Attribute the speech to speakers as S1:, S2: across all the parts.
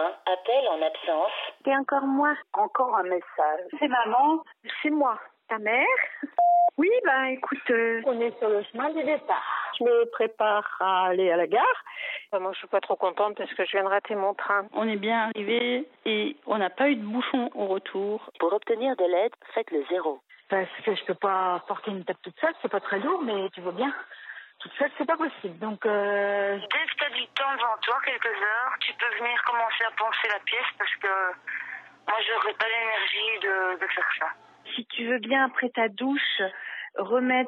S1: appel en absence.
S2: C'est encore moi.
S3: Encore un message.
S2: C'est maman. C'est moi. Ta mère? Oui, écoute,
S3: On est sur le chemin du départ. Je me prépare à aller à la gare.
S4: Moi, je suis pas trop contente parce que je viens de rater mon train.
S5: On est bien arrivé et on n'a pas eu de bouchon au retour.
S1: Pour obtenir de l'aide, faites le 0.
S3: Parce que je peux pas porter une table toute seule, c'est pas très lourd, mais tu vois bien, toute seule, c'est pas possible. Donc,
S6: Dès que tu as du temps devant toi, quelques heures, tu peux venir commencer à penser la pièce parce que moi, j'aurais pas l'énergie de faire ça.
S2: si tu veux bien, après ta douche, remettre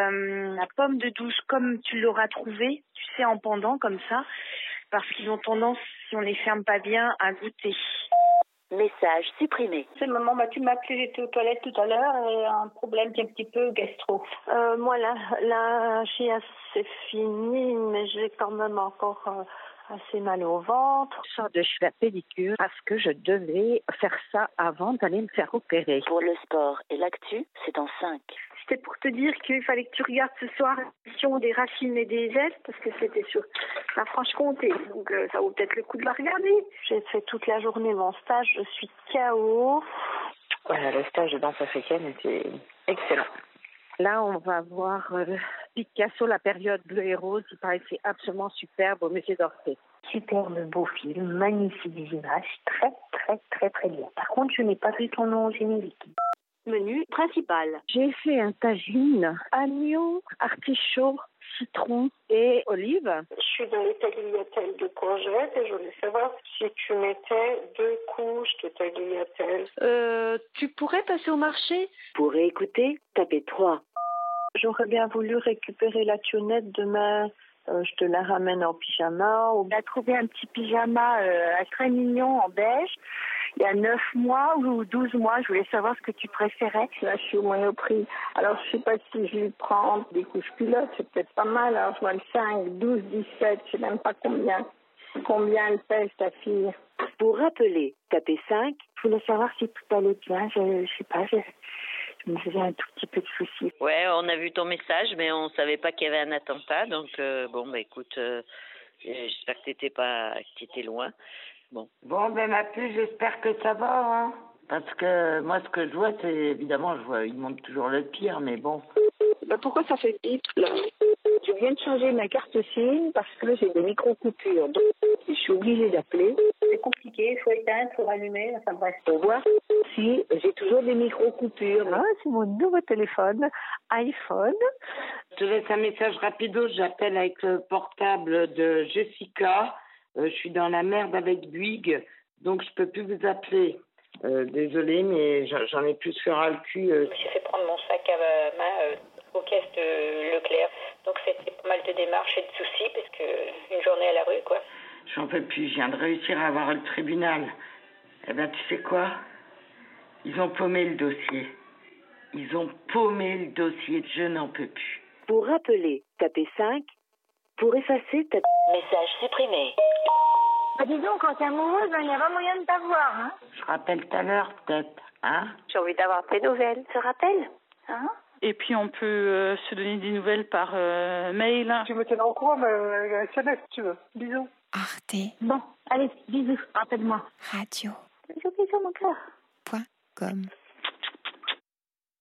S2: la pomme de douche comme tu l'auras trouvée, tu sais, en pendant, comme ça, parce qu'ils ont tendance, si on les ferme pas bien, à goûter.
S1: Message supprimé.
S3: c'est maman, tu m'as appelé, j'étais aux toilettes tout à l'heure et un problème qui est un petit peu gastro.
S7: Moi, la chiasse, c'est fini, mais j'ai quand même encore assez mal au ventre.
S8: Je sors de chez la pédicure parce que je devais faire ça avant d'aller me faire opérer.
S1: Pour le sport et l'actu, c'est en 5.
S2: C'était pour te dire qu'il fallait que tu regardes ce soir l'émission des Racines et des Ailes, parce que c'était sur la Franche-Comté. Donc ça vaut peut-être le coup de la regarder.
S7: J'ai fait toute la journée mon stage, je suis KO.
S8: Voilà, le stage de danse africaine était excellent. Là, on va voir Picasso, la période bleue et rose. Il paraît que c'est absolument superbe au musée d'Orsay.
S3: Superbe beau film, magnifique image, très très très très bien. Par contre, je n'ai pas vu ton nom au générique.
S1: Menu principal.
S8: J'ai fait un tagine, agneau, artichaut, citron et olive.
S6: Je suis dans les tagliatelles de courgettes et je voulais savoir si tu mettais 2 couches de tagliatelles.
S5: Tu pourrais passer au marché?
S1: Pour réécouter, tapez 3.
S7: J'aurais bien voulu récupérer la tionnette demain. Je te la ramène en pyjama.
S3: On a trouvé un petit pyjama très mignon en beige. Il y a 9 mois ou 12 mois, je voulais savoir ce que tu préférais. Là, je suis au Monoprix. Alors, je sais pas si je vais prendre des couches culottes, c'est peut-être pas mal. Alors, je vois le 5, 12, 17, je sais même pas combien elle pèse, ta fille.
S1: Pour rappeler, tapez 5.
S3: Je voulais savoir si tout allait bien. Je sais pas, je me faisais un tout petit peu de soucis.
S4: Ouais, on a vu ton message, mais on savait pas qu'il y avait un attentat. Donc, écoute, j'espère que t'étais loin. Bon,
S9: ma puce, j'espère que ça va, hein. Parce que moi, ce que je vois, c'est évidemment, il montre toujours le pire, mais bon.
S3: Pourquoi ça fait vite, là? Je viens de changer ma carte SIM parce que j'ai des micro-coupures. Donc, je suis obligée d'appeler. C'est compliqué, il faut éteindre, il faut rallumer, enfin bref. Pour voir si j'ai toujours des micro-coupures.
S8: Ah, c'est mon nouveau téléphone, iPhone.
S9: Je te laisse un message rapido, j'appelle avec le portable de Jessica. Je suis dans la merde avec Bouygues, donc je peux plus vous appeler. Désolée, mais j'en ai plus sur le cul.
S4: j'ai fait prendre mon sac à main aux caisses de Leclerc. Donc, c'était pas mal de démarches et de soucis parce que une journée à la rue, quoi.
S9: J'en peux plus, je viens de réussir à avoir le tribunal. Eh ben, tu sais quoi? Ils ont paumé le dossier. Je n'en peux plus.
S1: Pour rappeler, tapez 5. Pour effacer, tapez... Message supprimé.
S3: Dis donc, quand t'es amoureuse, il n'y a pas moyen de t'avoir, hein?
S9: Je rappelle tout à l'heure, peut-être, hein?
S4: J'ai envie d'avoir tes nouvelles.
S3: Se rappelle, hein?
S5: Et puis on peut se donner des nouvelles par mail.
S3: Tu me tiendras au courant, mais SMS, si tu veux. Bisous.
S10: Arte.
S3: Bon, allez, bisous, rappelle-moi.
S10: Radio.
S3: Bisous, mon cœur.
S10: .com